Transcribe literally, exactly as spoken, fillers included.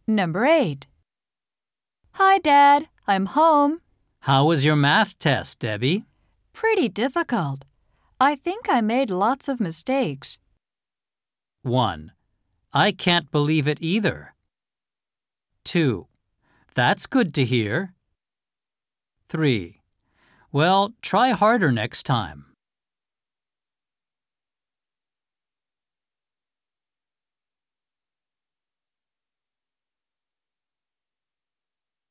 Number eight. Hi, Dad. I'm home. How was your math test, Debbie? Pretty difficult. I think I made lots of mistakes. one. I can't believe it either. two. That's good to hear. three. Well, try harder next time.